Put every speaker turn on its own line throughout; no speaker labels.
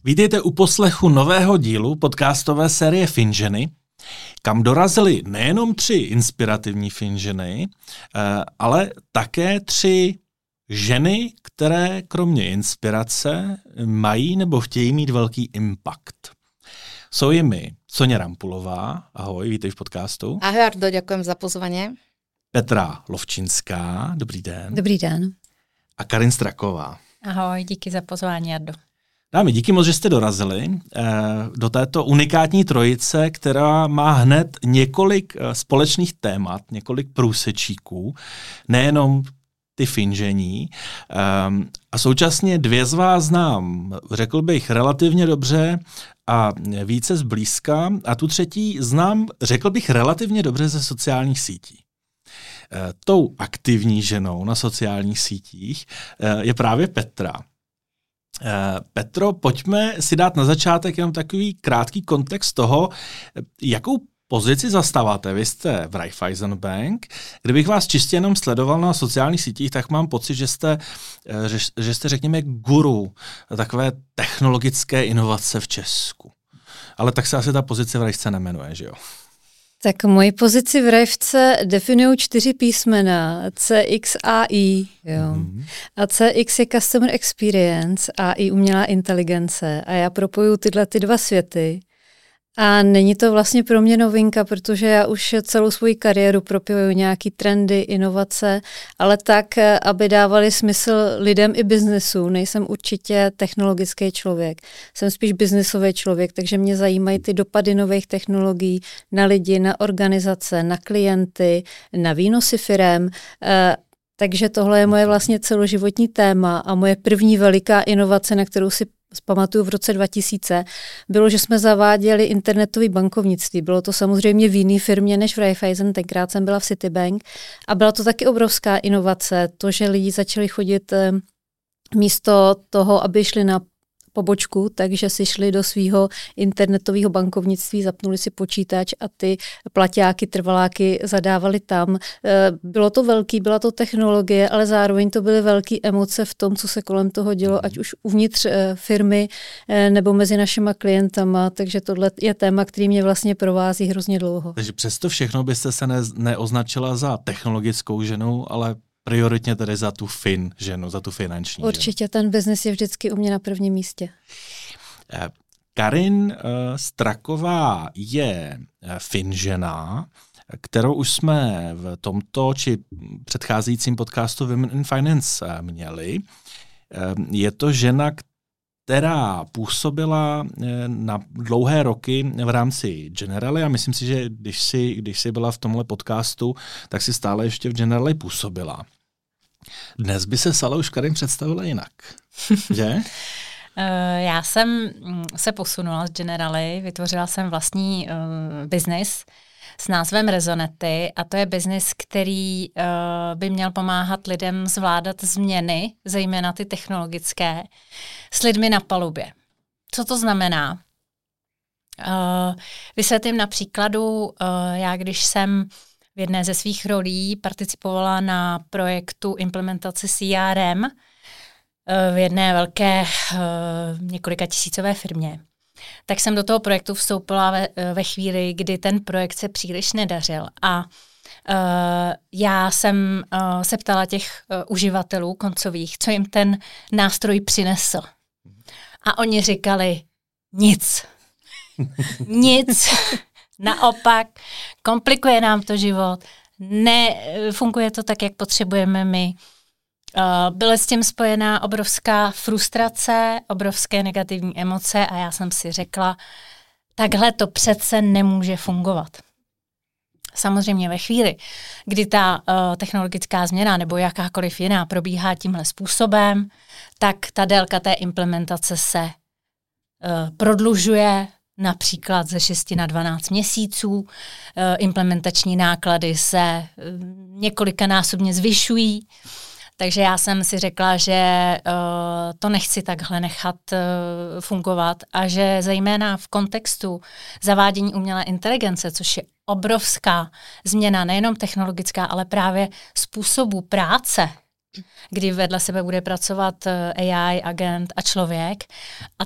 Vítejte u poslechu nového dílu podcastové série Finženy, kam dorazily nejenom 3 inspirativní Finženy, ale také 3 ženy, které kromě inspirace mají nebo chtějí mít velký impact. Jsou jimi Soňa Rampulová, ahoj, vítej v podcastu.
Ahoj Ardo, děkujem za pozvání.
Petra Lovčinská, dobrý den.
Dobrý den.
A Karin Straková.
Ahoj, díky za pozvání, Ardo.
Dámy, díky moc, že jste dorazili do této unikátní trojice, která má hned několik společných témat, několik průsečíků, nejenom ty finžení. A současně 2 z vás znám, řekl bych, relativně dobře a více zblízka. A tu 3. znám, řekl bych, relativně dobře ze sociálních sítí. Tou aktivní ženou na sociálních sítích je právě Petra. Petro, pojďme si dát na začátek jenom takový krátký kontext toho, jakou pozici zastáváte. Vy jste v Raiffeisen Bank. Kdybych vás čistě jenom sledoval na sociálních sítích, tak mám pocit, že jste řekněme, guru takové technologické inovace v Česku. Ale tak se asi ta pozice v Raifce nemenuje, že jo?
Tak moji pozici v Raifce definují 4 písmena, CX a I. Jo. A CX je Customer Experience a I umělá inteligence. A já propojuju tyhle 2 světy. A není to vlastně pro mě novinka, protože já už celou svou kariéru propojuju nějaký trendy, inovace, ale tak, aby dávali smysl lidem i biznesu. Nejsem určitě technologický člověk, jsem spíš biznesový člověk, takže mě zajímají ty dopady nových technologií na lidi, na organizace, na klienty, na výnosy firem. Takže tohle je moje vlastně celoživotní téma a moje první veliká inovace, na kterou si pamatuju v roce 2000, bylo, že jsme zaváděli internetové bankovnictví. Bylo to samozřejmě v jiné firmě než v Raiffeisen, tenkrát jsem byla v Citibank a byla to taky obrovská inovace, to, že lidi začali chodit místo toho, aby šli na pobočku, takže si šli do svého internetového bankovnictví, zapnuli si počítač a ty plaťáky, trvaláky zadávali tam. Bylo to velký, byla to technologie, ale zároveň to byly velké emoce v tom, co se kolem toho dělo, ať už uvnitř firmy nebo mezi našima klientama, takže tohle je téma, který mě vlastně provází hrozně dlouho.
Takže přesto všechno byste se neoznačila za technologickou ženou, ale prioritně tedy za tu ženu, za tu finanční
Určitě
ženu.
Ten biznis je vždycky u mě na prvním místě.
Karin Straková je finžena, kterou už jsme v tomto či předcházejícím podcastu Women in Finance měli. Je to žena, která působila na dlouhé roky v rámci Generali a myslím si, že když jsi byla v tomhle podcastu, tak si stále ještě v Generali působila. Dnes by se ale už Karin představila jinak, že?
Já jsem se posunula z Generali, vytvořila jsem vlastní biznis s názvem Rezonety a to je biznis, který by měl pomáhat lidem zvládat změny, zejména ty technologické, s lidmi na palubě. Co to znamená? Vysvětlím na příkladu, já když jsem v jedné ze svých rolí participovala na projektu implementace CRM v jedné velké několika tisícové firmě, tak jsem do toho projektu vstoupila ve chvíli, kdy ten projekt se příliš nedařil a já jsem se ptala těch uživatelů koncových, co jim ten nástroj přinesl. A oni říkali nic. Nic. Naopak, komplikuje nám to život, nefunguje to tak, jak potřebujeme my. Byla s tím spojená obrovská frustrace, obrovské negativní emoce a já jsem si řekla, takhle to přece nemůže fungovat. Samozřejmě ve chvíli, kdy ta technologická změna nebo jakákoliv jiná probíhá tímhle způsobem, tak ta délka té implementace se prodlužuje, například ze 6 na 12 měsíců. Implementační náklady se několikanásobně zvyšují. Takže já jsem si řekla, že to nechci takhle nechat fungovat a že zejména v kontextu zavádění umělé inteligence, což je obrovská změna, nejenom technologická, ale právě způsobu práce kdy vedle sebe bude pracovat AI, agent a člověk a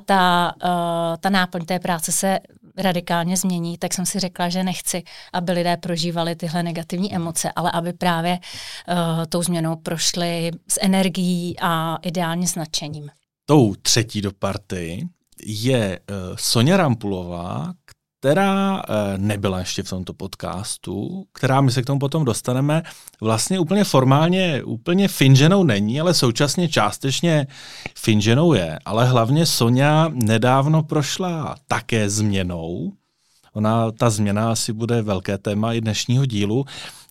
ta náplň té práce se radikálně změní, tak jsem si řekla, že nechci, aby lidé prožívali tyhle negativní emoce, ale aby právě tou změnou prošli s energií a ideálně s nadšením.
Tou třetí do party je Soňa Rampulová, která nebyla ještě v tomto podcastu, která my se k tomu potom dostaneme, vlastně úplně formálně, úplně finženou není, ale současně částečně finženou je. Ale hlavně Soňa nedávno prošla také změnou. Ta změna asi bude velké téma i dnešního dílu.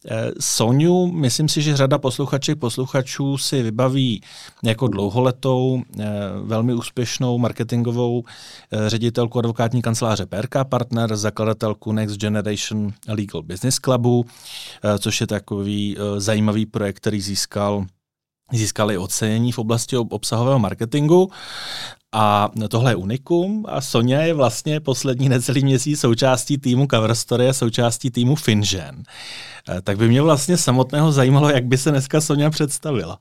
Soňu, myslím si, že řada posluchačů si vybaví jako dlouholetou, velmi úspěšnou marketingovou ředitelku advokátní kanceláře PRK Partner, zakladatelku Next Generation Legal Business Clubu, což je takový zajímavý projekt, který získali ocenění v oblasti obsahového marketingu. A tohle je unikum a Soňa je vlastně poslední necelý měsíc součástí týmu Coverstory a součástí týmu Finžen. Tak by mě vlastně samotného zajímalo, jak by se dneska Soňa představila.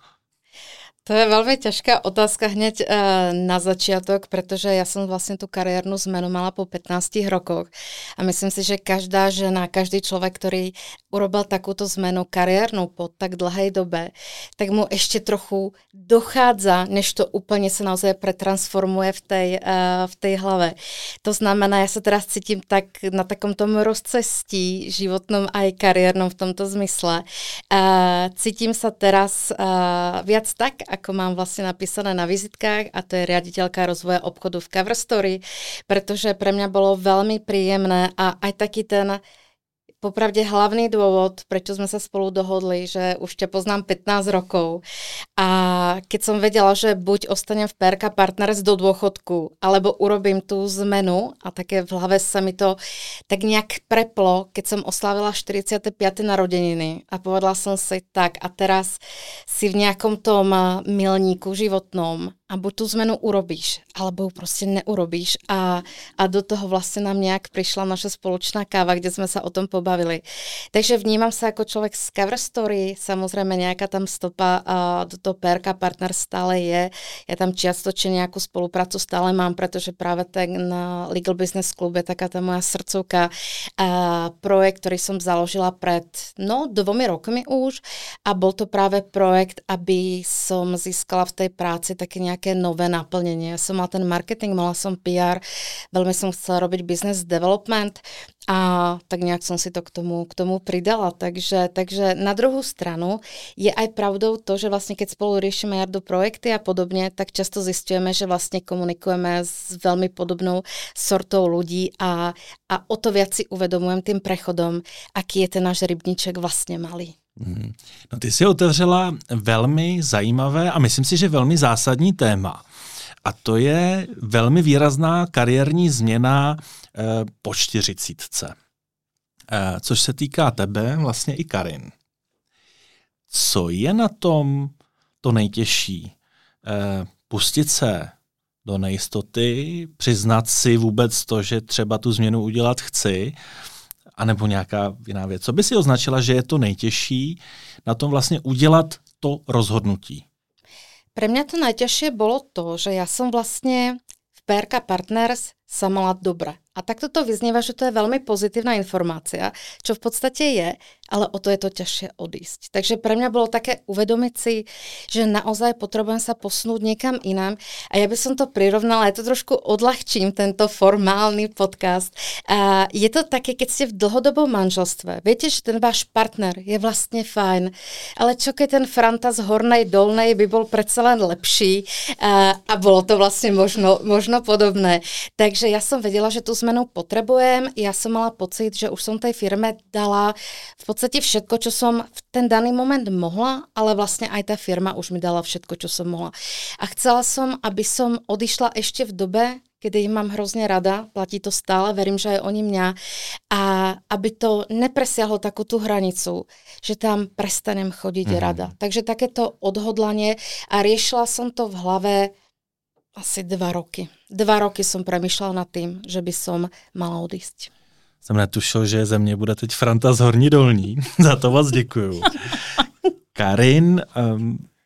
To je veľmi ťažká otázka hneď na začiatok, pretože ja som vlastne tú kariérnu zmenu mala po 15 rokoch a myslím si, že každá žena, každý človek, ktorý urobil takúto zmenu kariérnu po tak dlhej dobe, tak mu ešte trochu dochádza, než to úplne sa naozaj pretransformuje v tej hlave. To znamená, ja sa teraz cítim tak na takom tom rozcestí životnom aj kariérnom v tomto zmysle. Cítim sa teraz viac tak, ako mám vlastne napísané na vizitkách, a to je riaditeľka rozvoja obchodu v Coverstory, pretože pre mňa bolo veľmi príjemné a aj taký ten popravde hlavný dôvod, prečo sme sa spolu dohodli, že už ťa poznám 15 rokov a keď som vedela, že buď ostanem v PRK Partners do dôchodku, alebo urobím tú zmenu a také v hlave sa mi to tak nejak preplo, keď som oslávila 45. narodeniny a povedala som si tak a teraz si v nejakom tom milníku životnom a buď tú zmenu urobíš, alebo ju proste neurobíš a do toho vlastne nám nejak prišla naša spoločná káva, kde sme sa o tom pobavili. Takže vnímam sa ako človek z Coverstory, samozrejme nejaká tam stopa do toho PRK Partner stále je. Ja tam čiastočne nejakú spoluprácu stále mám, pretože práve ten Legal Business Club je taká tá moja srdcovka. Projekt, ktorý som založila pred 2 rokmi už a bol to práve projekt, aby som získala v tej práci také nejaké nové naplnenie. Ja som mala ten marketing, mala som PR, veľmi som chcela robiť business development a tak nejak som si to k tomu pridala. Takže na druhú stranu je aj pravdou to, že vlastne keď spolu riešime jardu projekty a podobne, tak často zistujeme, že vlastne komunikujeme s veľmi podobnou sortou ľudí a o to viac si uvedomujem tým prechodom, aký je ten náš rybníček vlastne malý.
No ty si otevřela velmi zajímavé a myslím si, že velmi zásadní téma. A to je velmi výrazná kariérní změna po 40. Což se týká tebe, vlastně i Karin. Co je na tom to nejtěžší? Pustit se do nejistoty, přiznat si vůbec to, že třeba tu změnu udělat chci, anebo nějaká jiná věc. Co by si označila, že je to nejtěžší na tom vlastně udělat to rozhodnutí?
Pre mňa to najťažšie bolo to, že ja som vlastne v PRK Partners sa mala dobre. A takto to vyznieva, že to je veľmi pozitívna informácia, čo v podstate je, ale o to je to ťažšie odísť. Takže pre mňa bolo také uvedomiť si, že naozaj potrebujem sa posunúť niekam inám. A ja by som to prirovnala, ja to trošku odľahčím, tento formálny podcast. A je to také, keď ste v dlhodobom manželstve. Viete, že ten váš partner je vlastne fajn, ale čo keď ten Franta z hornej dolnej by bol predsa len lepší a bolo to vlastne možno podobné. Takže ja som vedela, že tú zmenu potrebujem. Ja som mala pocit, že už som tej firme dala v podstate všetko, čo som v ten daný moment mohla, ale vlastne aj tá firma už mi dala všetko, čo som mohla. A chcela som, aby som odišla ešte v dobe, kedy ich mám hrozne rada, platí to stále, verím, že aj oni mňa, a aby to nepresiahlo takú tú hranicu, že tam prestanem chodiť rada. Takže takéto odhodlanie a riešila som to v hlave asi 2 roky. 2 roky som premýšľala nad tým, že by som mala odísť.
Jsem netušil, že ze mě bude teď Franta z horní dolní. Za to vás děkuju. Karin,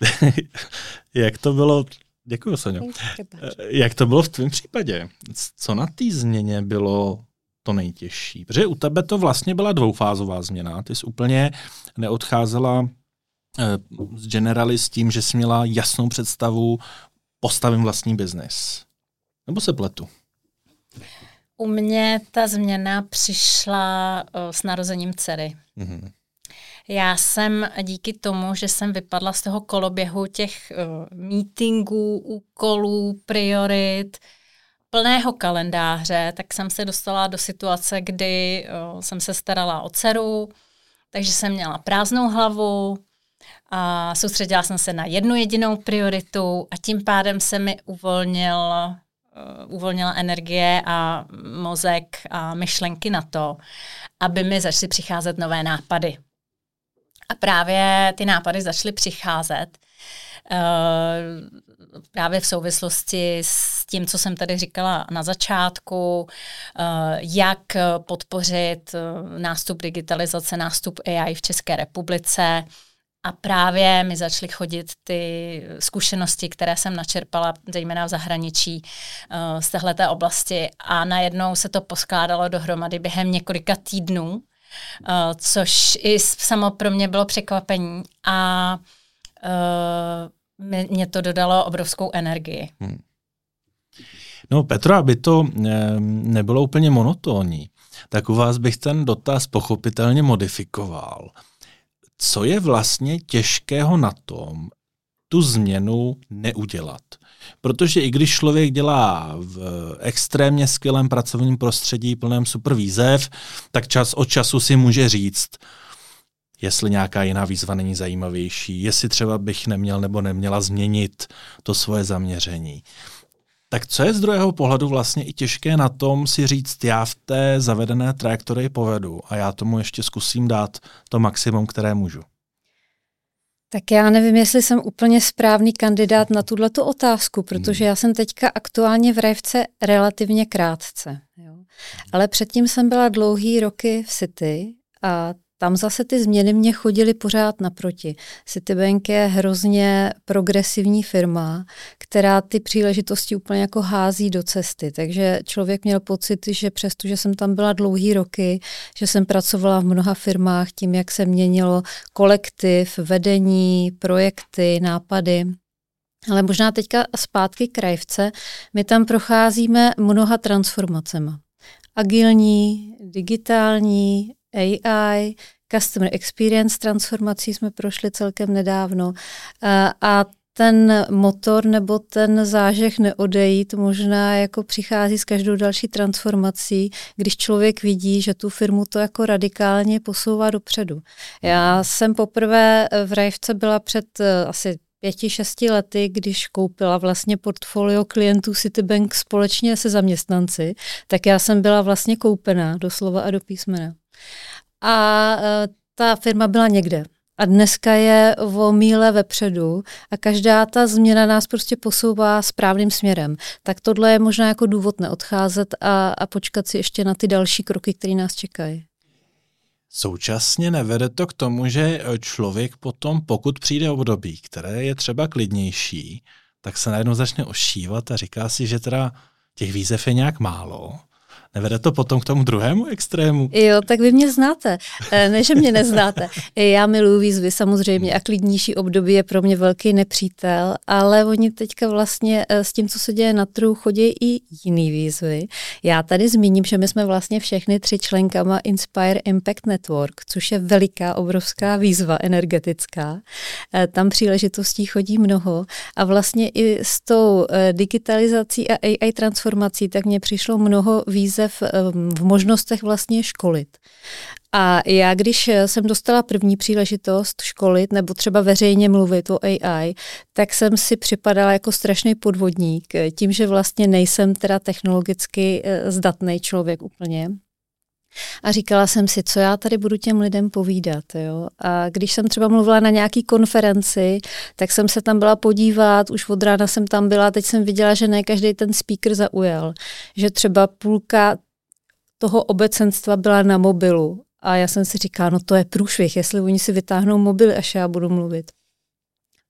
Jak to bylo, děkuji, Soňo, jak to bylo v tvém případě? Co na té změně bylo to nejtěžší? Protože u tebe to vlastně byla dvoufázová změna. Ty jsi úplně neodcházela z Generali s tím, že jsi měla jasnou představu, postavím vlastní biznis. Nebo se pletu?
U mě ta změna přišla s narozením dcery. Mm-hmm. Já jsem díky tomu, že jsem vypadla z toho koloběhu těch meetingů, úkolů, priorit, plného kalendáře, tak jsem se dostala do situace, kdy jsem se starala o dceru, takže jsem měla prázdnou hlavu a soustředila jsem se na jednu jedinou prioritu a tím pádem se mi uvolnila energie a mozek a myšlenky na to, aby mi začaly přicházet nové nápady. A právě ty nápady začaly přicházet právě v souvislosti s tím, co jsem tady říkala na začátku, jak podpořit nástup digitalizace, nástup AI v České republice. A právě mi začaly chodit ty zkušenosti, které jsem načerpala, zejména v zahraničí, z téhleté oblasti. A najednou se to poskládalo dohromady během několika týdnů, což i samo pro mě bylo překvapení. A mě to dodalo obrovskou energii.
No Petro, aby to nebylo úplně monotónní, tak u vás bych ten dotaz pochopitelně modifikoval. Co je vlastně těžkého na tom tu změnu neudělat? Protože i když člověk dělá v extrémně skvělém pracovním prostředí plném super výzev, tak čas od času si může říct, jestli nějaká jiná výzva není zajímavější, jestli třeba bych neměl nebo neměla změnit to svoje zaměření. Tak co je z druhého pohledu vlastně i těžké na tom si říct, já v té zavedené trajektorii povedu a já tomu ještě zkusím dát to maximum, které můžu?
Tak já nevím, jestli jsem úplně správný kandidát na tuhletu otázku, protože já jsem teďka aktuálně v Rajvce relativně krátce. Jo. Ale předtím jsem byla dlouhý roky v City a tam zase ty změny mě chodily pořád naproti. Citibank je hrozně progresivní firma, která ty příležitosti úplně jako hází do cesty. Takže člověk měl pocit, že přestože jsem tam byla dlouhý roky, že jsem pracovala v mnoha firmách tím, jak se měnilo kolektiv, vedení, projekty, nápady. Ale možná teďka zpátky k Rajvce, my tam procházíme mnoha transformacemi. Agilní, digitální, AI, Customer Experience transformací jsme prošli celkem nedávno a ten motor nebo ten zážeh neodejít možná jako přichází s každou další transformací, když člověk vidí, že tu firmu to jako radikálně posouvá dopředu. Já jsem poprvé v Rajvce byla před asi 5-6 lety, když koupila vlastně portfolio klientů Citibank společně se zaměstnanci, tak já jsem byla vlastně koupená doslova a do písmena. A ta firma byla někde. A dneska je o míle vepředu a každá ta změna nás prostě posouvá správným směrem. Tak tohle je možná jako důvod neodcházet a počkat si ještě na ty další kroky, které nás čekají.
Současně nevede to k tomu, že člověk potom, pokud přijde období, které je třeba klidnější, tak se najednou začne ošívat a říká si, že teda těch výzev je nějak málo. Nevede to potom k tomu druhému extrému?
Jo, tak vy mě znáte. Ne, že mě neznáte. Já miluji výzvy samozřejmě a klidnější období je pro mě velký nepřítel, ale oni teďka vlastně s tím, co se děje na trhu, chodí i jiný výzvy. Já tady zmíním, že my jsme vlastně všechny 3 členkama Inspire Impact Network, což je veliká, obrovská výzva energetická. Tam příležitostí chodí mnoho a vlastně i s tou digitalizací a AI transformací, tak mně přišlo mnoho výzev v možnostech vlastně školit. A já, když jsem dostala první příležitost školit nebo třeba veřejně mluvit o AI, tak jsem si připadala jako strašný podvodník, tím, že vlastně nejsem teda technologicky zdatný člověk úplně. A říkala jsem si, co já tady budu těm lidem povídat. Jo? A když jsem třeba mluvila na nějaký konferenci, tak jsem se tam byla podívat, už od rána jsem tam byla, teď jsem viděla, že ne každý ten speaker zaujal. Že třeba půlka toho obecenstva byla na mobilu. A já jsem si říkala, no to je průšvih, jestli oni si vytáhnou mobil, až já budu mluvit.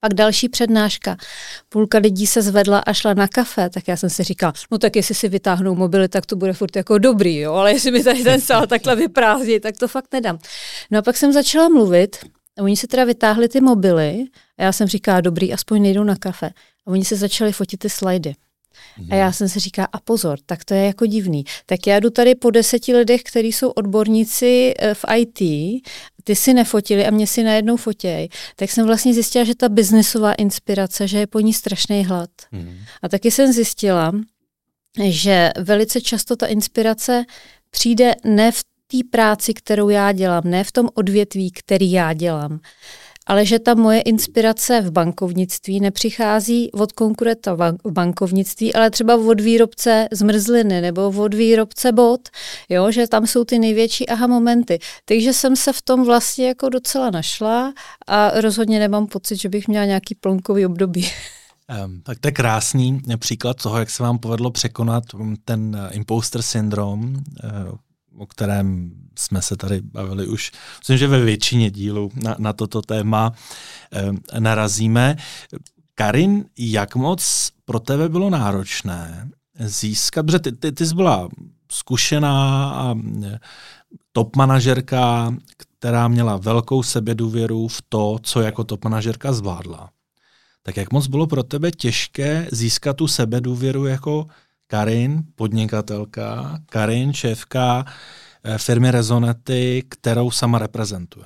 Pak další přednáška. Půlka lidí se zvedla a šla na kafe, tak já jsem si říkala, no tak jestli si vytáhnou mobily, tak to bude furt jako dobrý, jo, ale jestli mi tady ten sál takhle vyprázdní, tak to fakt nedám. No a pak jsem začala mluvit a oni si teda vytáhli ty mobily a já jsem říkala, dobrý, aspoň nejdou na kafe. A oni se začali fotit ty slajdy. A já jsem si říkala, a pozor, tak to je jako divný. Tak já jdu tady po 10 lidech, kteří jsou odborníci v IT, ty si nefotili a mě si najednou fotěj. Tak jsem vlastně zjistila, že ta biznesová inspirace, že je po ní strašný hlad. A taky jsem zjistila, že velice často ta inspirace přijde ne v té práci, kterou já dělám, ne v tom odvětví, který já dělám, ale že ta moje inspirace v bankovnictví nepřichází od konkurenta v bankovnictví, ale třeba od výrobce zmrzliny nebo od výrobce bot, jo, že tam jsou ty největší aha momenty. Takže jsem se v tom vlastně jako docela našla a rozhodně nemám pocit, že bych měla nějaký plonkový období.
Tak to je krásný příklad toho, jak se vám povedlo překonat ten imposter syndrom, o kterém jsme se tady bavili už, myslím, že ve většině dílů na toto téma narazíme. Karin, jak moc pro tebe bylo náročné získat, protože ty jsi byla zkušená a top manažerka, která měla velkou sebedůvěru v to, co jako top manažerka zvládla. Tak jak moc bylo pro tebe těžké získat tu sebedůvěru jako Karin, podnikatelka, Karin, šéfka firmy Rezonety, kterou sama reprezentuje?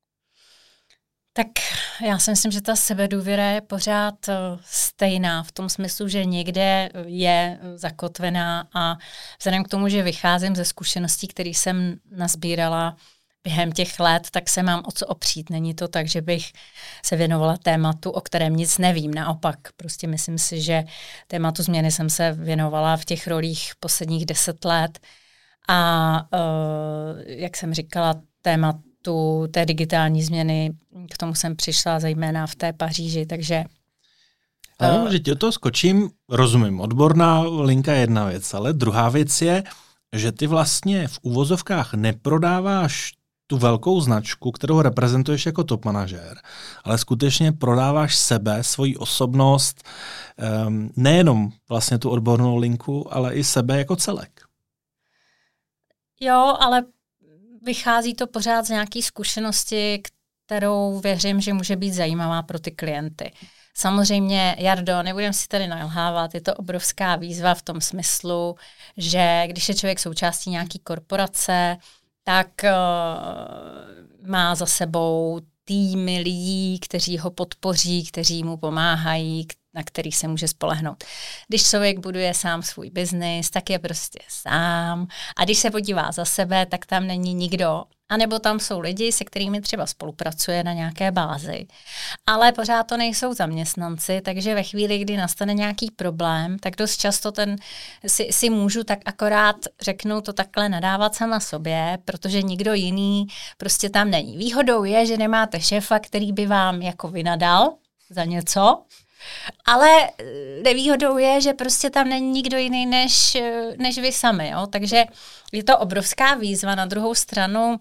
Tak já si myslím, že ta sebedůvěra je pořád stejná v tom smyslu, že někde je zakotvená a vzhledem k tomu, že vycházím ze zkušeností, které jsem nazbírala během těch let, tak se mám o co opřít. Není to tak, že bych se věnovala tématu, o kterém nic nevím. Naopak, prostě myslím si, že tématu změny jsem se věnovala v těch rolích posledních 10 let a jak jsem říkala, tématu té digitální změny, k tomu jsem přišla zejména v té Paříži, takže...
Ano, že tě to skočím, rozumím, odborná linka je jedna věc, ale druhá věc je, že ty vlastně v uvozovkách neprodáváš tu velkou značku, kterou reprezentuješ jako top manažér, ale skutečně prodáváš sebe, svoji osobnost, nejenom vlastně tu odbornou linku, ale i sebe jako celek.
Jo, ale vychází to pořád z nějaké zkušenosti, kterou věřím, že může být zajímavá pro ty klienty. Samozřejmě, Jardo, nebudem si tady nalhávat, je to obrovská výzva v tom smyslu, že když je člověk součástí nějaký korporace, tak má za sebou týmy lidí, kteří ho podpoří, kteří mu pomáhají, na který se může spolehnout. Když člověk buduje sám svůj biznis, tak je prostě sám. A když se podívá za sebe, tak tam není nikdo. A nebo tam jsou lidi, se kterými třeba spolupracuje na nějaké bázi. Ale pořád to nejsou zaměstnanci, takže ve chvíli, kdy nastane nějaký problém, tak dost často si můžu tak akorát, řeknu to takhle, nadávat sama sobě, protože nikdo jiný prostě tam není. Výhodou je, že nemáte šéfa, který by vám jako vynadal za něco, ale nevýhodou je, že prostě tam není nikdo jiný než vy sami. Jo? Takže je to obrovská výzva. Na druhou stranu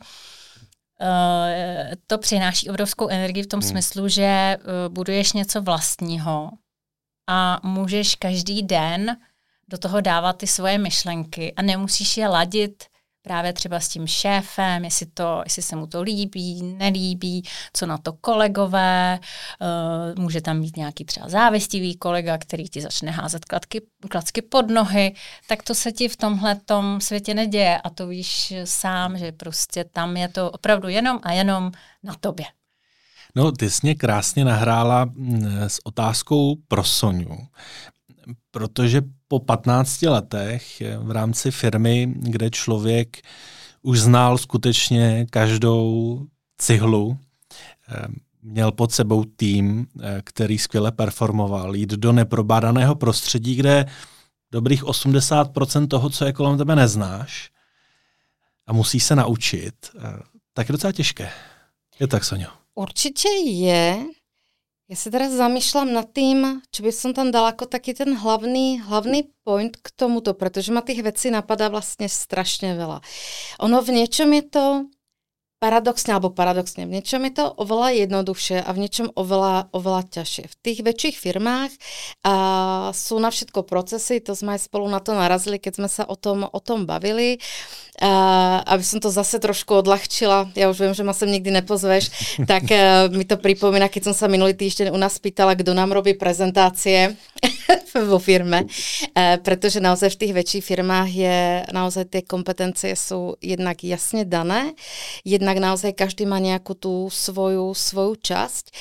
to přináší obrovskou energii v tom smyslu, že buduješ něco vlastního a můžeš každý den do toho dávat ty svoje myšlenky a nemusíš je ladit právě třeba s tím šéfem, jestli se mu to líbí, nelíbí, co na to kolegové, může tam být nějaký třeba závistivý kolega, který ti začne házet klacky pod nohy, tak to se ti v tomhletom světě neděje a to víš sám, že prostě tam je to opravdu jenom a jenom na tobě.
No, ty jsi mě krásně nahrála s otázkou pro Soňu, protože po 15 letech v rámci firmy, kde člověk už znal skutečně každou cihlu, měl pod sebou tým, který skvěle performoval, jít do neprobádaného prostředí, kde dobrých 80% toho, co je kolem tebe, neznáš a musíš se naučit, tak je docela těžké. Je tak, Soňo?
Určitě je. Ja sa teraz zamýšľam nad tým, čo by som tam dala ako taký ten hlavný point k tomuto, pretože ma tých vecí napadá vlastne strašne veľa. Ono v niečom je to paradoxne, v niečom je to oveľa jednoduchšie a v niečom oveľa ťažšie. V tých väčších firmách sú na všetko procesy, to sme aj spolu na to narazili, keď sme sa o tom bavili. Aby som to zase trošku odľahčila, ja už viem, že ma sem nikdy nepozveš, tak mi to pripomína, keď som sa minulý týždeň u nás pýtala, kto nám robí prezentácie vo firme, pretože naozaj v tých väčších firmách je naozaj tie kompetencie sú jednak jasne dané, jednak naozaj každý má nejakú tú svoju časť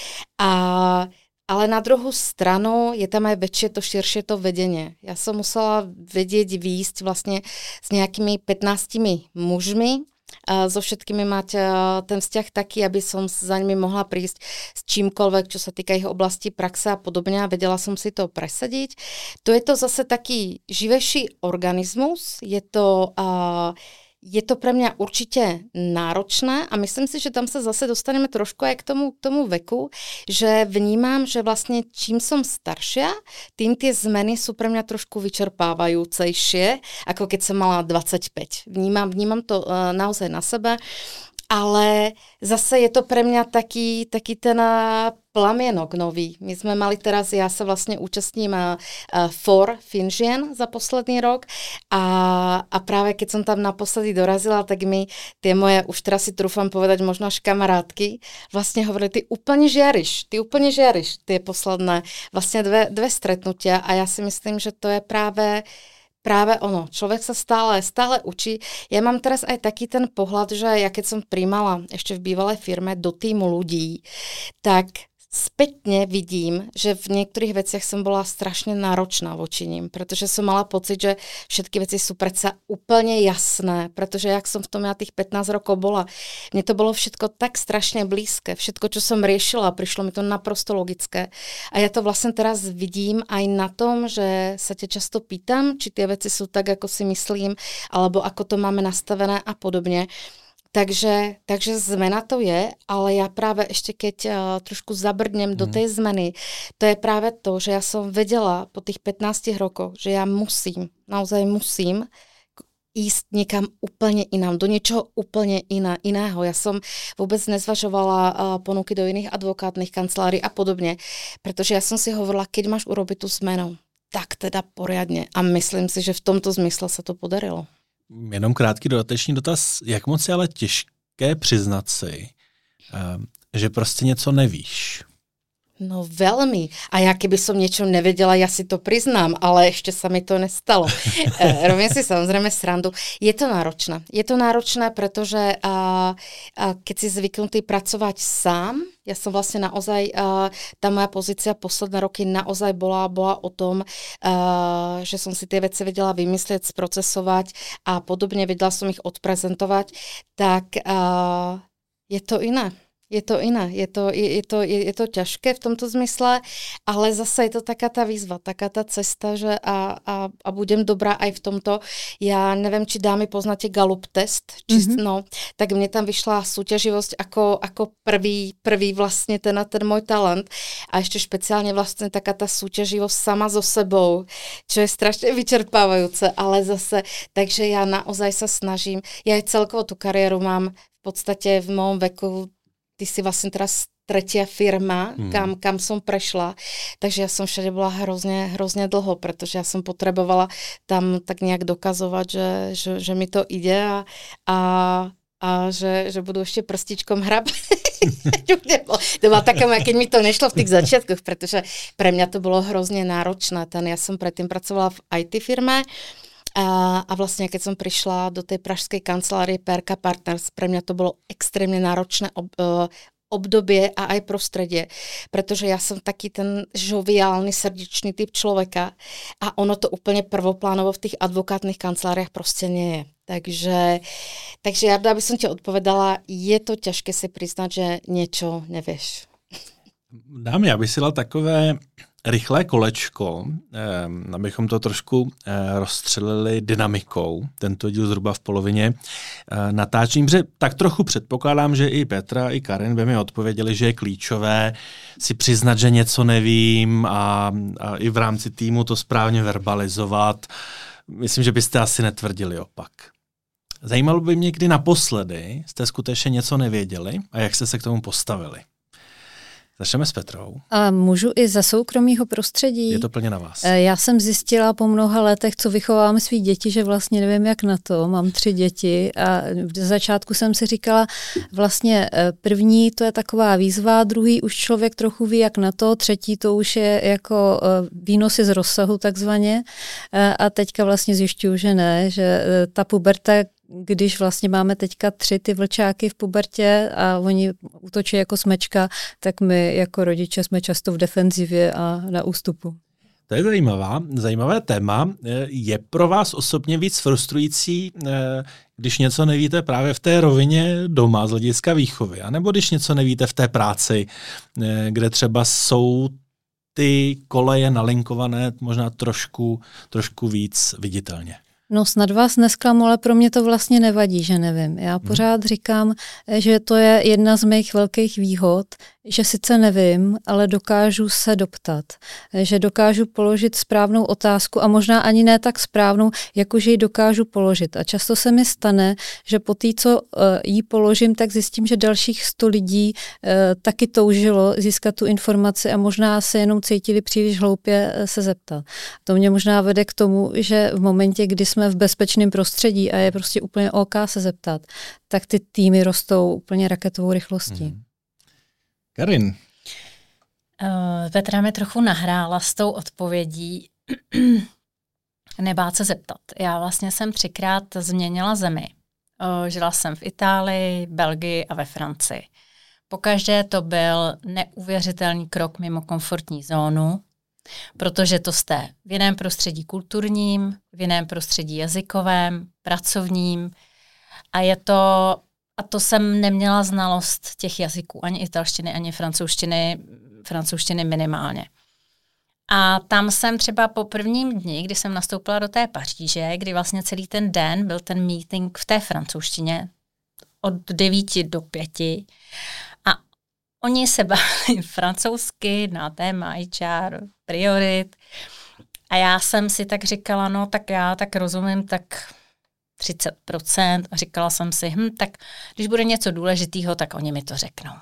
ale na druhú stranu je tam aj väčšie to širšie to vedenie. Ja som musela vedieť výjsť vlastne s nejakými 15 mužmi, so všetkými mať ten vzťah taký, aby som za nimi mohla prísť s čímkoľvek, čo sa týka ich oblasti praxe a podobne a vedela som si to presadiť. To je to zase taký živejší organizmus, je to pre mňa určite náročné a myslím si, že tam sa zase dostaneme trošku aj k tomu veku, že vnímam, že vlastne čím som staršia, tým tie zmeny sú pre mňa trošku vyčerpávajúcejšie, ako keď som mala 25. Vnímam to naozaj na sebe, ale zase je to pre mňa taký ten plamienok nový. My sme mali teraz, ja sa vlastne účastním for Finžien za posledný rok a práve keď som tam naposledy dorazila, tak mi tie moje, už teraz si trúfam povedať možno až kamarátky, vlastne hovorili, ty úplne žiariš tie posledné vlastne dve stretnutia a ja si myslím, že to je práve ono, človek sa stále učí. Ja mám teraz aj taký ten pohľad, že ja keď som príjmala ešte v bývalej firme do týmu ľudí, tak spätne vidím, že v niektorých veciach som bola strašne náročná voči ním, pretože som mala pocit, že všetky veci sú predsa úplne jasné, pretože jak som v tom ja tých 15 rokov bola, mne to bolo všetko tak strašne blízke, všetko, čo som riešila, prišlo mi to naprosto logické. A ja to vlastne teraz vidím aj na tom, že sa ťa často pýtam, či tie veci sú tak, ako si myslím, alebo ako to máme nastavené a podobne. Takže zmena to je, ale ja práve ešte keď trošku zabrdnem do tej zmeny, to je práve to, že ja som vedela po tých 15 rokoch, že ja naozaj musím ísť niekam úplne inám, do niečoho úplne iného. Ja som vôbec nezvažovala ponuky do iných advokátnych kancelárií a podobne, pretože ja som si hovorila, keď máš urobiť tú zmenu, tak teda poriadne. A myslím si, že v tomto zmysle sa to podarilo.
Jenom krátký dodatečný dotaz. Jak moc je ale těžké přiznat si, že prostě něco nevíš?
No veľmi. A ja keby som niečo nevedela, ja si to priznám, ale ešte sa mi to nestalo. Robím si samozrejme srandu. Je to náročné, pretože keď si zvyknutý pracovať sám, ja som vlastne naozaj, tá moja pozícia posledné roky naozaj bola o tom, že som si tie veci vedela vymyslieť, sprocesovať a podobne, vedela som ich odprezentovať, tak je to iné. Je to ťažké v tomto zmysle, ale zase je to taká tá výzva, taká tá cesta, že a budem dobrá aj v tomto. Ja neviem, či dámy poznáte Gallup test, tak mne tam vyšla súťaživosť ako prvý vlastne ten môj talent a ešte špeciálne vlastne taká tá súťaživosť sama so sebou, čo je strašne vyčerpávajúce, ale zase, takže ja naozaj sa snažím, ja aj celkovo tú kariéru mám v podstate v mojom veku. Ty si vlastne teraz tretia firma, kam som prešla. Takže ja som všade bola hrozne dlho, pretože ja som potrebovala tam tak nejak dokazovať, že mi to ide a že budú ešte prstičkom hrabať. To bola taká, keď mi to nešlo v tých začiatkoch, pretože pre mňa to bolo hrozne náročné. Ja som predtým pracovala v IT firme, a vlastne keď som prišla do tej pražskej kancelárie PRK Partners, pre mňa to bolo extrémne náročné obdobie a aj prostredie, pretože ja som taký ten žoviálny, srdečný typ človeka a ono to úplne prvoplánovo v tých advokátnych kanceláriách proste nie je. Takže Jarda, aby som ti odpovedala, je to ťažké si priznať, že niečo nevieš.
Dámy, já bych si dal takové rychlé kolečko, abychom to trošku rozstřelili dynamikou, tento díl zhruba v polovině natáčení, protože tak trochu předpokládám, že i Petra, i Karen by mi odpověděli, že je klíčové si přiznat, že něco nevím a i v rámci týmu to správně verbalizovat. Myslím, že byste asi netvrdili opak. Zajímalo by mě, kdy naposledy jste skutečně něco nevěděli a jak jste se k tomu postavili. Začneme s Petrou.
A můžu i za soukromého prostředí?
Je to plně na vás.
Já jsem zjistila po mnoha letech, co vychovám svý děti, že vlastně nevím, jak na to. Mám 3 děti a v začátku jsem si říkala, vlastně první to je taková výzva, druhý už člověk trochu ví, jak na to, třetí to už je jako výnosy z rozsahu takzvaně a teďka vlastně zjišťuju, že ne, že ta puberta, když vlastně máme teďka 3 ty vlčáky v pubertě a oni útočí jako smečka, tak my jako rodiče jsme často v defenzivě a na ústupu.
To je zajímavé téma. Je pro vás osobně víc frustrující, když něco nevíte právě v té rovině doma z hlediska výchovy, anebo když něco nevíte v té práci, kde třeba jsou ty koleje nalinkované možná trošku víc viditelně?
No snad vás nesklamu, ale pro mě to vlastně nevadí, že nevím. Já pořád říkám, že to je jedna z mých velkých výhod, že sice nevím, ale dokážu se doptat. Že dokážu položit správnou otázku a možná ani ne tak správnou, jakože ji dokážu položit. A často se mi stane, že po té, co jí položím, tak zjistím, že dalších 100 lidí taky toužilo získat tu informaci a možná se jenom cítili příliš hloupě se zeptat. To mě možná vede k tomu, že v momentě, kdy jsme v bezpečném prostředí a je prostě úplně OK se zeptat, tak ty týmy rostou úplně raketovou rychlostí.
Karin.
Petra mi trochu nahrála s tou odpovědí nebát se zeptat. Já vlastně jsem 3krát změnila zemi. Žila jsem v Itálii, Belgii a ve Francii. Pokaždé to byl neuvěřitelný krok mimo komfortní zónu, protože to jste v jiném prostředí kulturním, v jiném prostředí jazykovém, pracovním a to jsem neměla znalost těch jazyků, ani italštiny, ani francouzštiny minimálně. A tam jsem třeba po prvním dni, kdy jsem nastoupila do té Paříže, kdy vlastně celý ten den byl ten meeting v té francouzštině od 9 do 5 a oni se bavili francouzsky na téma HR, priorit a já jsem si tak říkala, no tak já tak rozumím, tak 30% a říkala jsem si, tak když bude něco důležitého, tak oni mi to řeknou.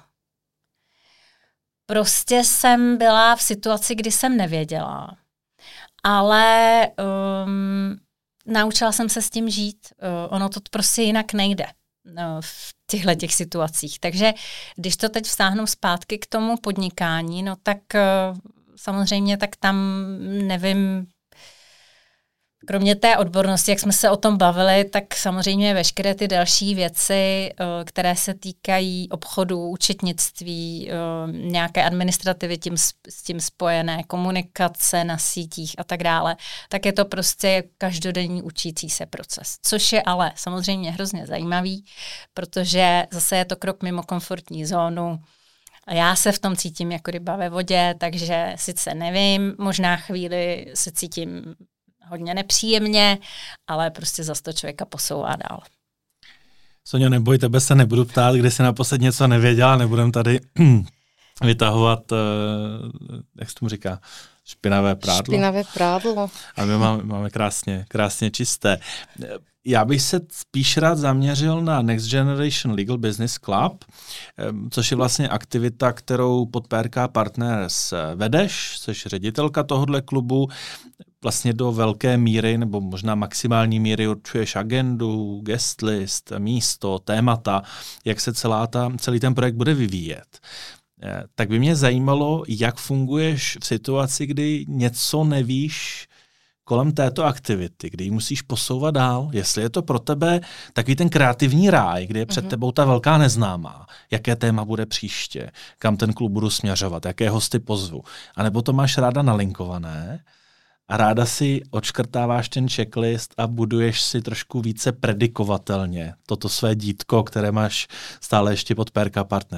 Prostě jsem byla v situaci, kdy jsem nevěděla, ale naučila jsem se s tím žít. Ono to prostě jinak nejde v těch situacích. Takže když to teď vztáhnu zpátky k tomu podnikání, no tak samozřejmě tak tam nevím, kromě té odbornosti, jak jsme se o tom bavili, tak samozřejmě veškeré ty další věci, které se týkají obchodu, účetnictví, nějaké administrativy s tím spojené, komunikace na sítích a tak dále, tak je to prostě každodenní učící se proces. Což je ale samozřejmě hrozně zajímavý, protože zase je to krok mimo komfortní zónu. A já se v tom cítím jako ryba ve vodě, takže sice nevím, možná chvíli se cítím hodně nepříjemně, ale prostě zase to člověka posouvá dál.
Sonja, neboj, tebe se nebudu ptát, kde jsi naposled něco nevěděla, nebudem tady vytahovat, jak se tomu říká, špinavé prádlo.
Špinavé prádlo.
A my máme krásně čisté. Já bych se spíš rád zaměřil na Next Generation Legal Business Club, což je vlastně aktivita, kterou pod PRK Partners vedeš, jsi ředitelka tohohle klubu. Vlastně do velké míry, nebo možná maximální míry určuješ agendu, guest list, místo, témata, jak se celý ten projekt bude vyvíjet. Tak by mě zajímalo, jak funguješ v situaci, kdy něco nevíš kolem této aktivity, kdy ji musíš posouvat dál, jestli je to pro tebe takový ten kreativní ráj, kdy je před tebou ta velká neznámá, jaké téma bude příště, kam ten klub budu směřovat, jaké hosty pozvu, anebo to máš ráda nalinkované a ráda si odškrtáváš ten checklist a buduješ si trošku více predikovatelně toto své dítko, které máš stále ještě pod PRK Partners.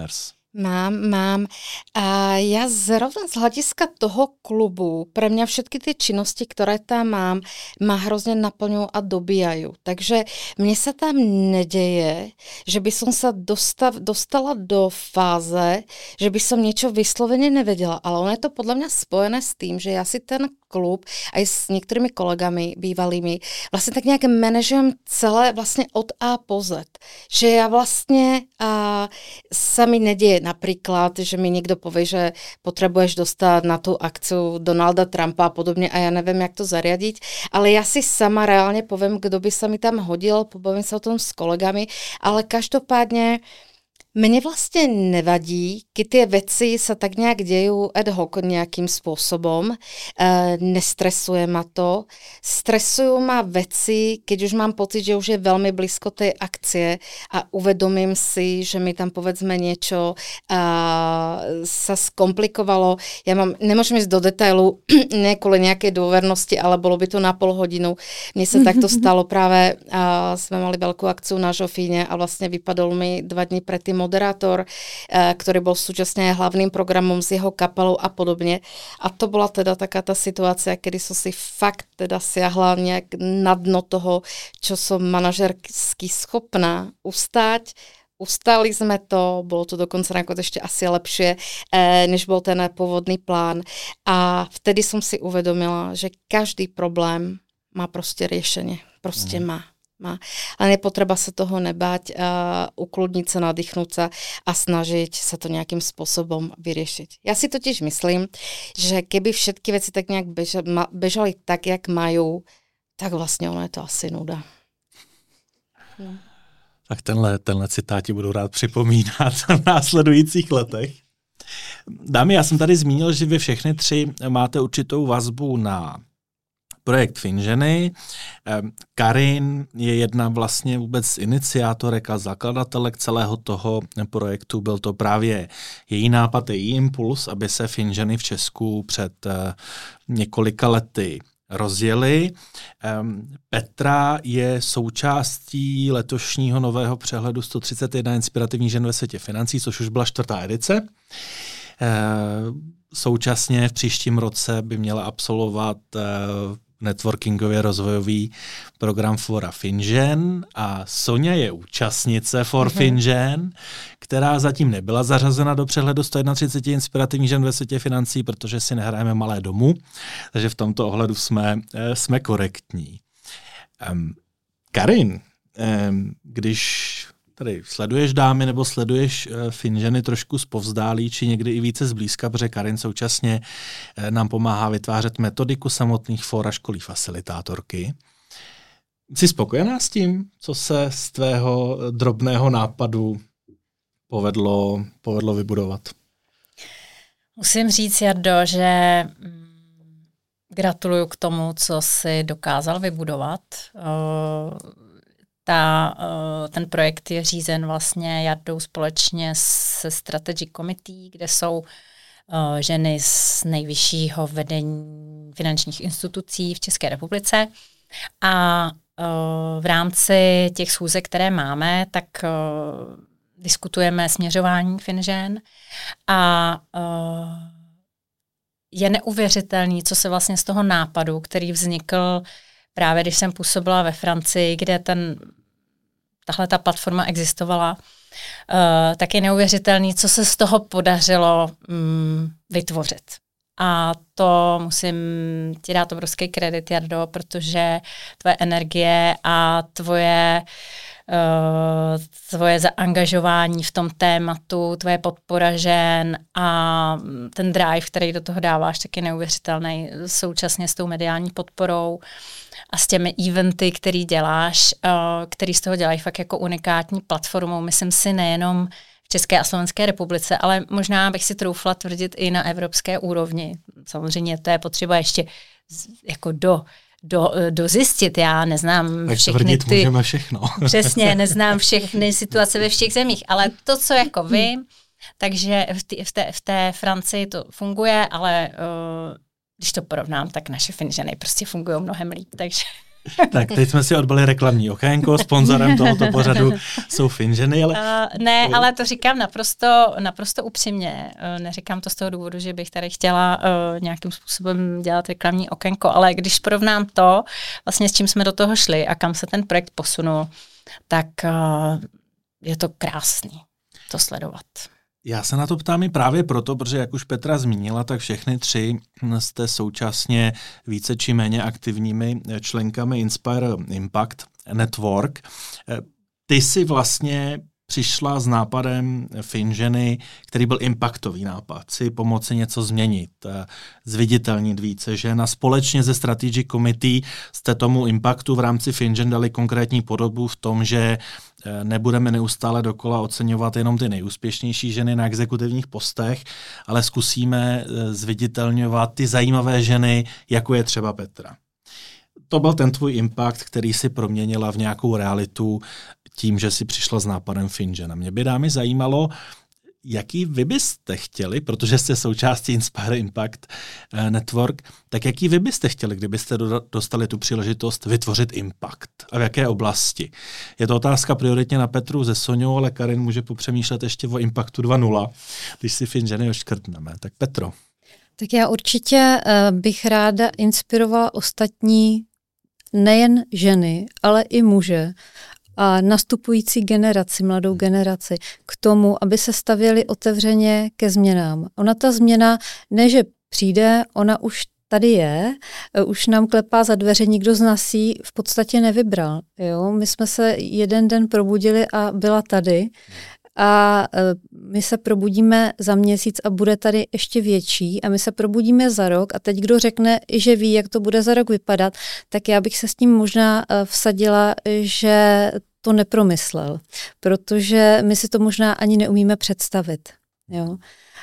Mám. A ja zrovna z hľadiska toho klubu, pre mňa všetky tie činnosti, ktoré tam mám, ma hrozne naplňujú a dobíjajú. Takže mne sa tam nedeje, že by som sa dostala do fáze, že by som niečo vyslovene nevedela. Ale ono je to podľa mňa spojené s tým, že ja si ten klub aj s niektorými kolegami bývalými vlastne tak nejak manažujem celé vlastne od A po Z. Že ja vlastne sa mi nedieje napríklad, že mi niekto povie, že potrebuješ dostať na tú akciu Donalda Trumpa a podobne a ja neviem, jak to zariadiť, ale ja si sama reálne poviem, kto by sa mi tam hodil, pobavím sa o tom s kolegami, ale každopádne mne vlastne nevadí, keď tie veci sa tak nejak dejú ad hoc nejakým spôsobom. Nestresuje ma to. Stresujú ma veci, keď už mám pocit, že už je veľmi blízko tej akcie a uvedomím si, že mi tam povedzme niečo sa skomplikovalo. Nemôžem ísť do detailu, ne kvôli nejakej dôvernosti, ale bolo by to na pol hodinu. Mne sa takto stalo práve, sme mali veľkú akciu na Žofíne a vlastne vypadol mi 2 dní predtým moderátor, ktorý bol súčasne aj hlavným programom s jeho kapelou a podobne. A to bola teda taká tá situácia, kedy som si fakt teda siahla nejak na dno toho, čo som manažersky schopná ustáť. Ustáli sme to, bolo to dokonca nakoniec ešte asi lepšie, než bol ten pôvodný plán. A vtedy som si uvedomila, že každý problém má proste riešenie. Proste má. Ale nepotreba sa toho nebať, ukludniť sa, nadýchnúť sa a snažiť sa to nejakým spôsobom vyriešiť. Ja si totiž myslím, že keby všetky veci tak nejak bežali tak, jak majú, tak vlastne ono je to asi nuda.
Tak tenhle citát ti budu rád připomínat v následujících letech. Dámy, já jsem tady zmínil, že vy všechny 3 máte určitou vazbu na projekt FinŽeny. Karin je jedna vlastně vůbec z iniciátorek a zakladatelek celého toho projektu. Byl to právě její nápad, její impuls, aby se FinŽeny v Česku před několika lety rozjeli. Petra je součástí letošního nového přehledu 131 inspirativních žen ve světě financí, což už byla 4. edice. Současně v příštím roce by měla absolvovat networkingově rozvojový program Fora FinŽen a Sonja je účastnice For FinŽen, která zatím nebyla zařazena do přehledu 131 inspirativních žen ve světě financí, protože si nehrajeme malé domů, takže v tomto ohledu jsme korektní. Karin, když tady sleduješ dámy nebo sleduješ FinŽeny trošku zpovzdálí, či někdy i více zblízka, protože Karin současně nám pomáhá vytvářet metodiku samotných fór a školí facilitátorky. Jsi spokojená s tím, co se z tvého drobného nápadu povedlo vybudovat?
Musím říct, Jardo, že gratuluju k tomu, co jsi dokázal vybudovat. Ten projekt je řízen vlastně Jardou společně se Strategy Committee, kde jsou ženy z nejvyššího vedení finančních institucí v České republice. A v rámci těch schůzek, které máme, tak diskutujeme směřování FinŽen a je neuvěřitelný, co se vlastně z toho nápadu, který vznikl právě když jsem působila ve Francii, kde tahle ta platforma existovala, tak je neuvěřitelný, co se z toho podařilo vytvořit. A to musím ti dát obrovský kredit, Jardo, protože tvoje energie a tvoje zaangažování v tom tématu, tvoje podpora žen a ten drive, který do toho dáváš, tak je neuvěřitelný současně s tou mediální podporou a s těmi eventy, který děláš, který z toho dělají fakt jako unikátní platformou. Myslím si nejenom v České a Slovenské republice, ale možná bych si troufla tvrdit i na evropské úrovni. Samozřejmě to je potřeba ještě jako dozjistit. Já neznám
tak
všechny
ty... můžeme všechno.
Přesně, neznám všechny situace ve všech zemích, ale to, co jako vím, takže v té Francii to funguje, ale když to porovnám, tak naše FinŽeny prostě fungují mnohem líp, takže...
Tak, teď jsme si odbali reklamní okénko, sponzorem tohoto pořadu jsou FinGeny, ale...
Ne, ale to říkám naprosto upřímně. Neříkám to z toho důvodu, že bych tady chtěla nějakým způsobem dělat reklamní okénko, ale když porovnám to, vlastně s čím jsme do toho šli a kam se ten projekt posunul, tak je to krásný to sledovat.
Já se na to ptám i právě proto, protože jak už Petra zmínila, tak všechny tři jste současně více či méně aktivními členkami Inspire Impact Network. Ty jsi vlastně přišla s nápadem FinGeny, který byl impactový nápad, si pomoci něco změnit, zviditelnit více žen a společně ze Strategic Committee jste tomu impactu v rámci FinGen dali konkrétní podobu v tom, že nebudeme neustále dokola oceňovat jenom ty nejúspěšnější ženy na exekutivních postech, ale zkusíme zviditelňovat ty zajímavé ženy, jako je třeba Petra. To byl ten tvůj impact, který si proměnila v nějakou realitu tím, že si přišla s nápadem FinGen. A mě by, dámy, zajímalo, jaký vy byste chtěli, protože jste součástí Inspire Impact Network, tak jaký vy byste chtěli, kdybyste dostali tu příležitost vytvořit impact a v jaké oblasti? Je to otázka prioritně na Petru se Soňou, ale Karin může popřemýšlet ještě o Impactu 2.0, když si FinGeny oškrtneme. Tak Petro.
Tak já určitě bych ráda inspirovala ostatní, nejen ženy, ale i muže, a nastupující generaci, mladou generaci, k tomu, aby se stavěli otevřeně ke změnám. Ona ta změna, ne že přijde, ona už tady je, už nám klepá za dveře, nikdo z nás ji v podstatě nevybral. Jo? My jsme se jeden den probudili a byla tady. A my se probudíme za měsíc a bude tady ještě větší a my se probudíme za rok a teď kdo řekne, že ví, jak to bude za rok vypadat, tak já bych se s tím možná vsadila, že to nepromyslel, protože my si to možná ani neumíme představit. Jo?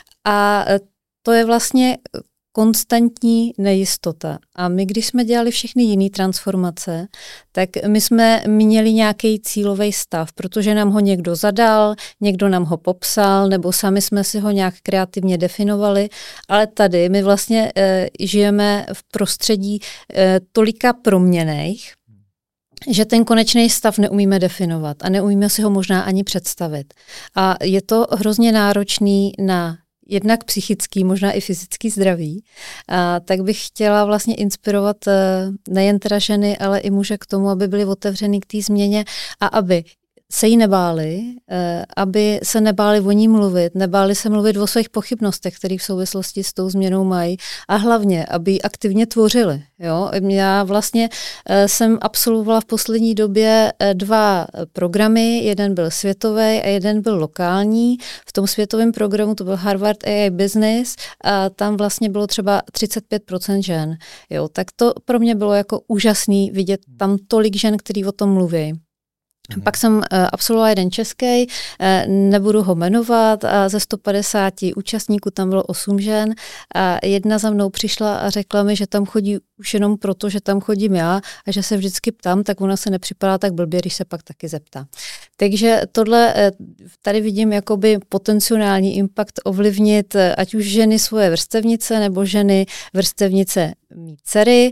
A to je vlastně konstantní nejistota. A my, když jsme dělali všechny jiné transformace, tak my jsme měli nějaký cílový stav, protože nám ho někdo zadal, někdo nám ho popsal, nebo sami jsme si ho nějak kreativně definovali, ale tady my vlastně žijeme v prostředí tolika proměnných, že ten konečný stav neumíme definovat a neumíme si ho možná ani představit. A je to hrozně náročný na jednak psychický, možná i fyzický zdraví, tak bych chtěla vlastně inspirovat nejen teda ženy, ale i muže k tomu, aby byli otevřený k té změně a aby se jí nebáli, aby se nebáli o ní mluvit, nebáli se mluvit o svých pochybnostech, které v souvislosti s tou změnou mají a hlavně, aby ji aktivně tvořili. Jo? Já vlastně jsem absolvovala v poslední době 2 programy, jeden byl světový a jeden byl lokální. V tom světovém programu to byl Harvard AI Business a tam vlastně bylo třeba 35% žen. Jo? Tak to pro mě bylo jako úžasný vidět tam tolik žen, který o tom mluví. Pak jsem absolvovala jeden český, nebudu ho jmenovat, a ze 150 účastníků tam bylo 8 žen a jedna za mnou přišla a řekla mi, že tam chodí už jenom proto, že tam chodím já a že se vždycky ptám, tak ona se nepřipadá tak blbě, když se pak taky zeptá. Takže tohle tady vidím jakoby potenciální impact ovlivnit ať už ženy svoje vrstevnice nebo ženy vrstevnice mý dcery,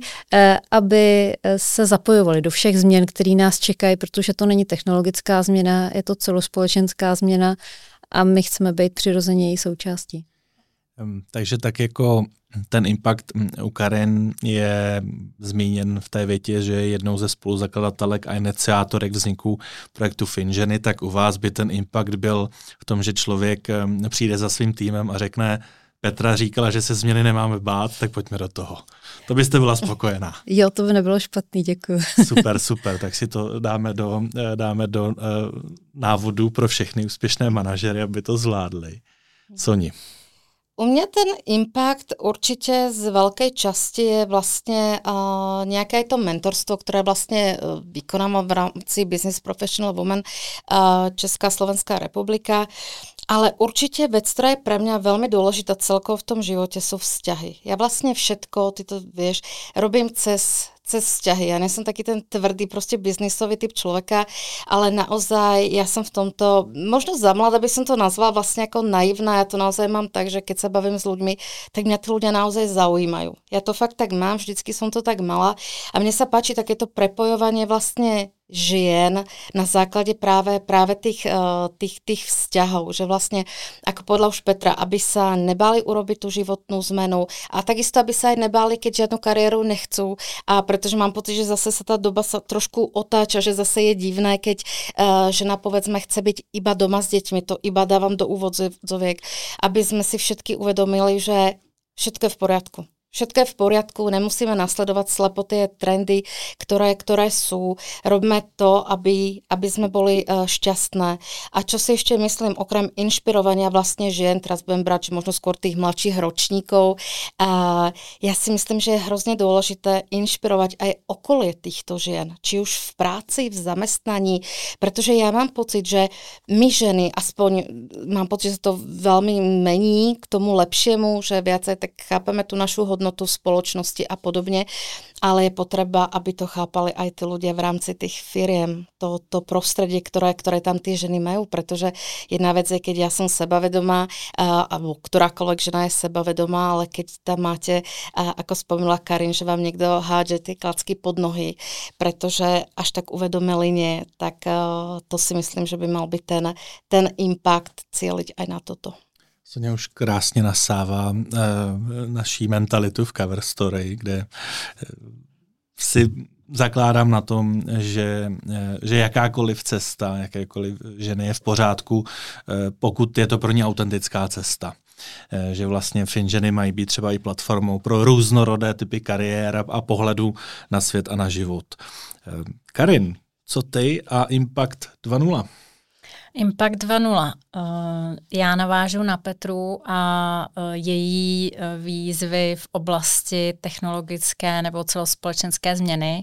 aby se zapojovaly do všech změn, které nás čekají, protože to není technologická změna, je to celospolečenská změna a my chceme být přirozeně její součástí.
Takže tak jako ten impact u Karin je zmíněn v té větě, že je jednou ze spoluzakladatelek a iniciátorek vzniku projektu FinGeny, tak u vás by ten impact byl v tom, že člověk přijde za svým týmem a řekne: Petra říkala, že se změny nemáme bát, tak pojďme do toho. To byste byla spokojená.
Jo, to by nebylo špatný, děkuji.
Super, tak si to dáme do návodu pro všechny úspěšné manažery, aby to zvládli. Soni.
U mě ten impact určitě z velké části je vlastně nějaké to mentorstvo, které vlastně vykonám v rámci Business Professional Women Česká Slovenská republika. Ale určitě vec, ktorá je pre mňa veľmi dôležitá celkovo v tom živote, sú vzťahy. Ja vlastne všetko, ty to vieš, robím cez cez vzťahy. Ja nejsem taký ten tvrdý, proste biznisový typ človeka, ale naozaj ja som v tomto, možno za mladá by som to nazvala vlastne ako naivná, ja to naozaj mám tak, že keď sa bavím s ľuďmi, tak mňa tí ľudia naozaj zaujímajú. Ja to fakt tak mám, vždycky som to tak mala a mne sa páči takéto prepojovanie vlastne žien na základe práve tých vzťahov, že vlastne ako podľa už Petra, aby sa nebáli urobiť tú životnú zmenu a takisto, aby sa aj nebáli, keď žiadnu kariéru nechcú a pretože mám pocit, že zase sa tá doba sa trošku otáča, že zase je divné, keď žena povedzme chce byť iba doma s deťmi, to iba dávam do úvodzoviek, aby sme si všetky uvedomili, že všetko je v poriadku. Všetko je v poriadku, nemusíme nasledovať slepo tie trendy, ktoré sú. Robíme to, aby sme boli šťastné. A čo si ešte myslím, okrem inšpirovania vlastne žien, teraz budem brať možno skôr tých mladších ročníkov, ja si myslím, že je hrozne dôležité inšpirovať aj okolie týchto žien. Či už v práci, v zamestnaní, pretože ja mám pocit, že my ženy, aspoň mám pocit, že to veľmi mení k tomu lepšiemu, že viacej tak chápeme tú našu hodnotu v spoločnosti a podobne, ale je potreba, aby to chápali aj tí ľudia v rámci tých firiem, to prostredie, ktoré tam tie ženy majú, pretože jedna vec je, keď ja som sebavedomá, alebo ktorákoľvek žena je sebavedomá, ale keď tam máte, ako spomínala Karin, že vám niekto hádže tie klacky pod nohy, pretože až tak uvedomili nie, tak to si myslím, že by mal byť ten impact cieliť aj na toto.
Soňa už krásně nasává naší mentalitu v Cover Story, kde si zakládám na tom, že jakákoliv cesta, jakékoliv ženy je v pořádku, pokud je to pro ně autentická cesta. Že vlastně FinŽeny mají být třeba i platformou pro různorodé typy kariér a pohledu na svět a na život. Karin, co ty a Impact 2.0?
Impact 2.0. Já navážu na Petru a její výzvy v oblasti technologické nebo celospolečenské změny.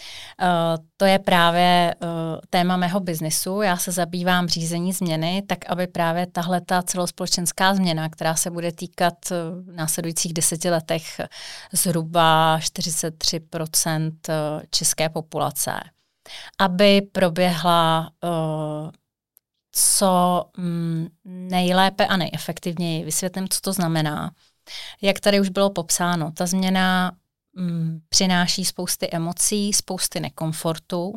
To je právě téma mého biznisu. Já se zabývám řízení změny, tak aby právě tahleta celospolečenská změna, která se bude týkat v následujících 10 letech zhruba 43% české populace, aby proběhla co nejlépe a nejefektivněji. Vysvětlím, co to znamená. Jak tady už bylo popsáno, ta změna přináší spousty emocí, spousty nekomfortu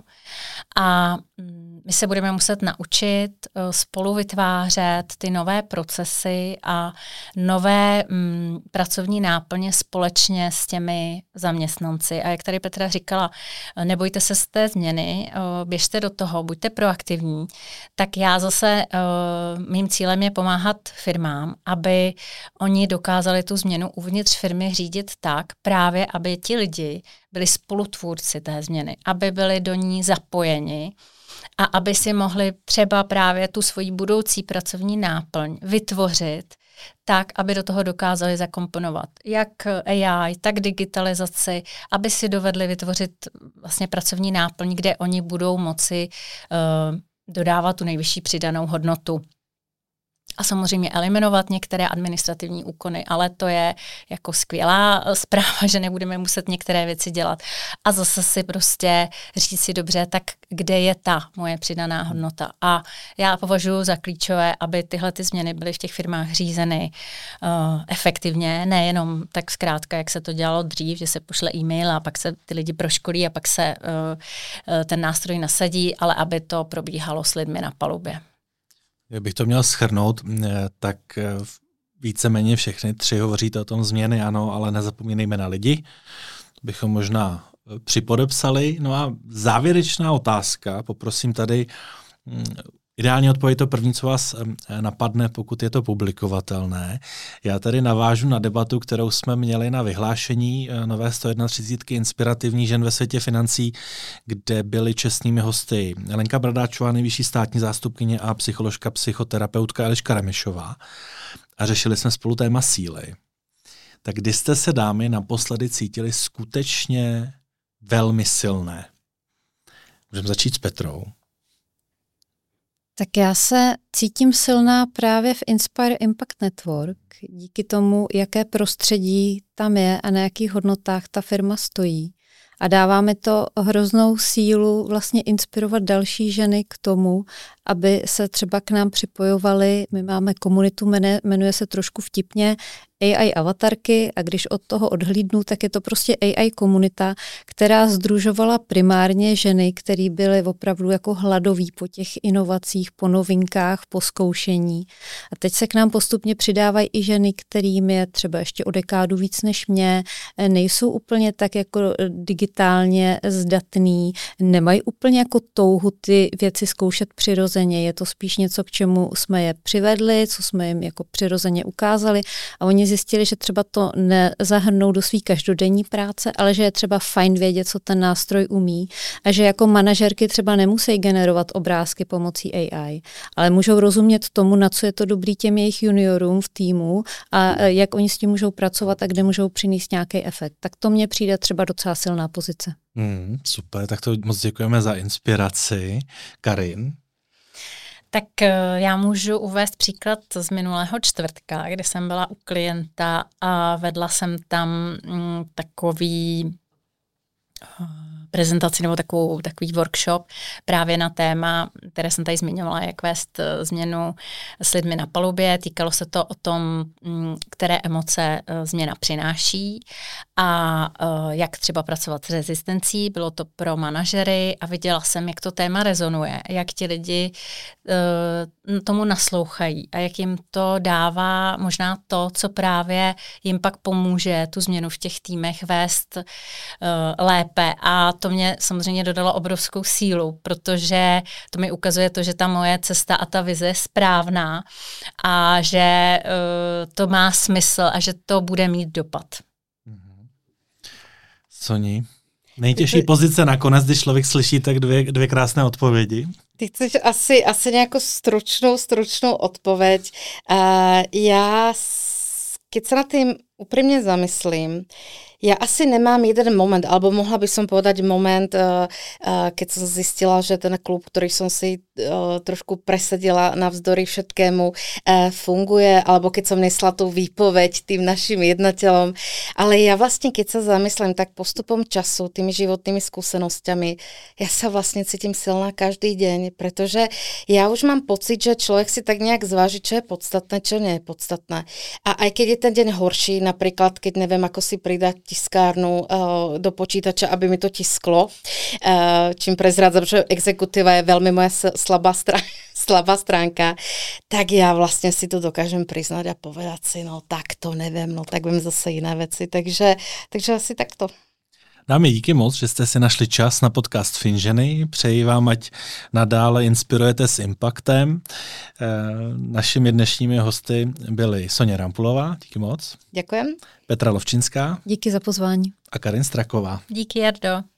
a my se budeme muset naučit spolu vytvářet ty nové procesy a nové pracovní náplně společně s těmi zaměstnanci. A jak tady Petra říkala, nebojte se z té změny, běžte do toho, buďte proaktivní, tak já zase mým cílem je pomáhat firmám, aby oni dokázali tu změnu uvnitř firmy řídit tak, právě aby ti lidi byli spolutvůrci té změny, aby byli do ní zapojeni a aby si mohli třeba právě tu svoji budoucí pracovní náplň vytvořit tak, aby do toho dokázali zakomponovat jak AI, tak digitalizaci, aby si dovedli vytvořit vlastně pracovní náplň, kde oni budou moci dodávat tu nejvyšší přidanou hodnotu. A samozřejmě eliminovat některé administrativní úkony, ale to je jako skvělá zpráva, že nebudeme muset některé věci dělat. A zase si prostě říct si dobře, tak kde je ta moje přidaná hodnota. A já považuji za klíčové, aby tyhle ty změny byly v těch firmách řízeny efektivně, nejenom tak zkrátka, jak se to dělalo dřív, že se pošle e-mail a pak se ty lidi proškolí a pak se ten nástroj nasadí, ale aby to probíhalo s lidmi na palubě.
Kdybych to měl shrnout, tak víceméně všechny tři hovoříte o tom změny, ano, ale nezapomínejme na lidi. Bychom možná připodepsali. No a závěrečná otázka, poprosím tady, ideálně odpověď to první, co vás napadne, pokud je to publikovatelné. Já tady navážu na debatu, kterou jsme měli na vyhlášení nové 131 inspirativních žen ve světě financí, kde byly čestnými hosty Lenka Bradáčová, nejvyšší státní zástupkyně a psycholožka, psychoterapeutka Eliška Remišová. A řešili jsme spolu téma síly. Tak kdy jste se, dámy, naposledy cítili skutečně velmi silné? Můžeme začít s Petrou.
Tak já se cítím silná právě v Inspire Impact Network, díky tomu, jaké prostředí tam je a na jakých hodnotách ta firma stojí. A dává mi to hroznou sílu vlastně inspirovat další ženy k tomu, aby se třeba k nám připojovaly. My máme komunitu, jmenuje se trošku vtipně AI avatarky a když od toho odhlídnu, tak je to prostě AI komunita, která sdružovala primárně ženy, které byly opravdu jako hladoví po těch inovacích, po novinkách, po zkoušení. A teď se k nám postupně přidávají i ženy, kterým je třeba ještě o dekádu víc než mě, nejsou úplně tak jako digitálně zdatný, nemají úplně jako touhu ty věci zkoušet přirozeně. Je to spíš něco, k čemu jsme je přivedli, co jsme jim jako přirozeně ukázali a oni zjistili, že třeba to nezahrnou do své každodenní práce, ale že je třeba fajn vědět, co ten nástroj umí a že jako manažerky třeba nemusí generovat obrázky pomocí AI, ale můžou rozumět tomu, na co je to dobrý těm jejich juniorům v týmu a jak oni s tím můžou pracovat a kde můžou přinést nějaký efekt. Tak to mně přijde třeba docela silná pozice.
Super, tak to moc děkujeme za inspiraci. Karin?
Tak já můžu uvést příklad z minulého čtvrtka, kde jsem byla u klienta a vedla jsem tam takový prezentaci nebo takový workshop právě na téma, které jsem tady zmiňovala, jak vést změnu s lidmi na palubě. Týkalo se to o tom, které emoce změna přináší a jak třeba pracovat s rezistencí. Bylo to pro manažery a viděla jsem, jak to téma rezonuje, jak ti lidi tomu naslouchají a jak jim to dává možná to, co právě jim pak pomůže tu změnu v těch týmech vést lépe. A to mě samozřejmě dodalo obrovskou sílu, protože to mi ukazuje to, že ta moje cesta a ta vize je správná a že to má smysl a že to bude mít dopad.
Soni, nejtěžší pozice nakonec, když člověk slyší tak dvě krásné odpovědi.
Ty chceš asi nějakou stručnou odpověď. Já, keď sa na tým úprimne zamyslím, ja asi nemám jeden moment, alebo mohla by som povedať moment, keď som zistila, že ten klub, ktorý som si trošku presadila navzdory všetkému, funguje, alebo keď som nesla tú výpoveď tým našim jednateľom. Ale ja vlastne, keď sa zamyslím, tak postupom času, tými životnými skúsenosťami, ja sa vlastne cítim silná každý deň, pretože ja už mám pocit, že človek si tak nejak zváži, čo je podstatné, čo nie je podstatné. A aj keď je ten deň horší, napríklad, keď neviem, ako si pridať tiskárnu do počítača, aby mi to tisklo, čím prezrádzam, že exekutiva je veľmi moja slabá stránka, tak ja vlastne si to dokážem priznať a povedať si, no tak to neviem, no tak viem zase iné veci, takže asi takto.
Dámy, díky moc, že jste si našli čas na podcast Finženy. Přeji vám, ať nadále inspirujete s impactem. Našimi dnešními hosty byly Sonia Rampulová, díky moc.
Děkujem.
Petra Lovčinská.
Díky za pozvání.
A Karin Straková.
Díky, Jardo.